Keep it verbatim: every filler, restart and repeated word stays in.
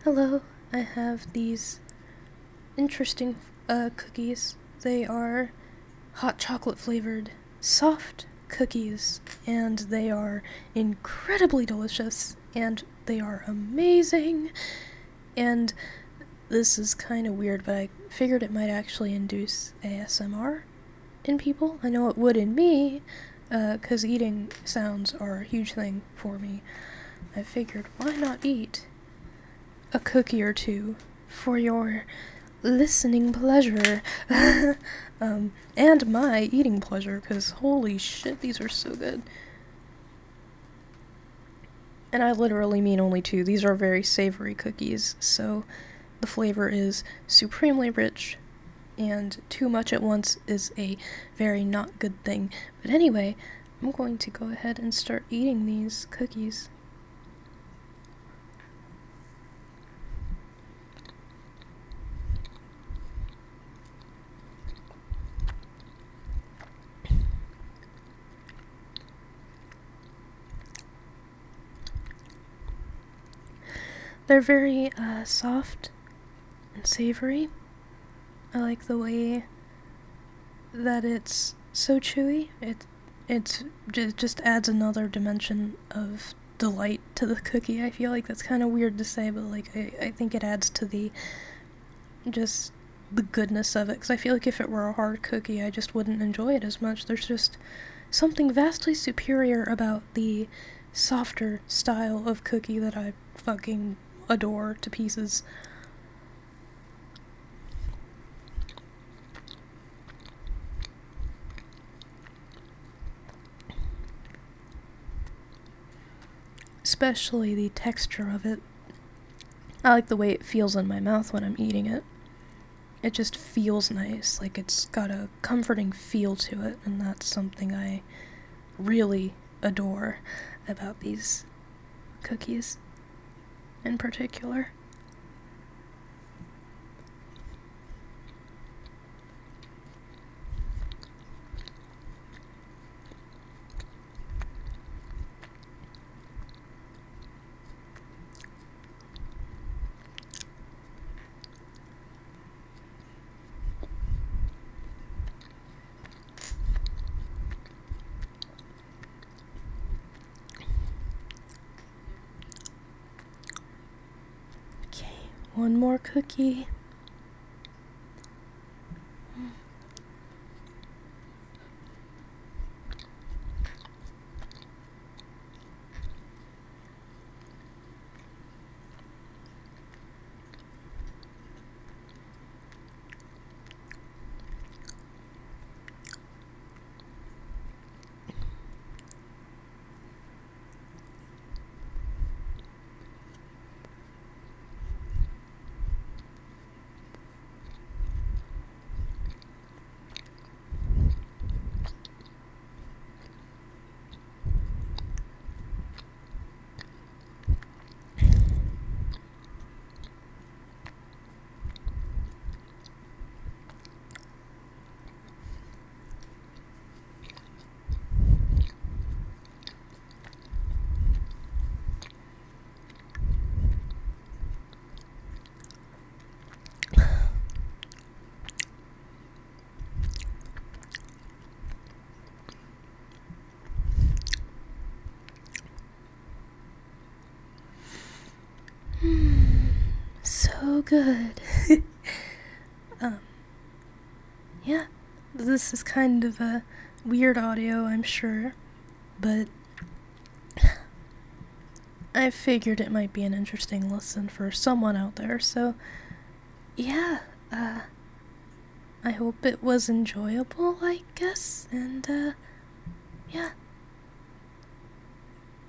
Hello, I have these interesting uh, cookies. They are hot chocolate flavored, soft cookies, and they are incredibly delicious, and they are amazing. And this is kind of weird, but I figured it might actually induce A S M R in people. I know it would in me, because uh, eating sounds are a huge thing for me. I figured, why not eat a cookie or two for your listening pleasure um, and my eating pleasure, because holy shit, these are so good. And I literally mean only two. These are very savory cookies, so the flavor is supremely rich, and too much at once is a very not good thing. But anyway, I'm going to go ahead and start eating these cookies. They're very uh, soft and savory. I like the way that it's so chewy. It it's, it just adds another dimension of delight to the cookie. I feel like that's kind of weird to say, but like I, I think it adds to the just the goodness of it. Because I feel like if it were a hard cookie, I just wouldn't enjoy it as much. There's just something vastly superior about the softer style of cookie that I fucking adore to pieces. Especially the texture of it. I like the way it feels in my mouth when I'm eating it. It just feels nice, like it's got a comforting feel to it, and that's something I really adore about these cookies in particular. Okay, one more cookie. So good. um, yeah, this is kind of a weird audio, I'm sure, but I figured it might be an interesting listen for someone out there, so yeah, uh, I hope it was enjoyable, I guess, and uh, yeah.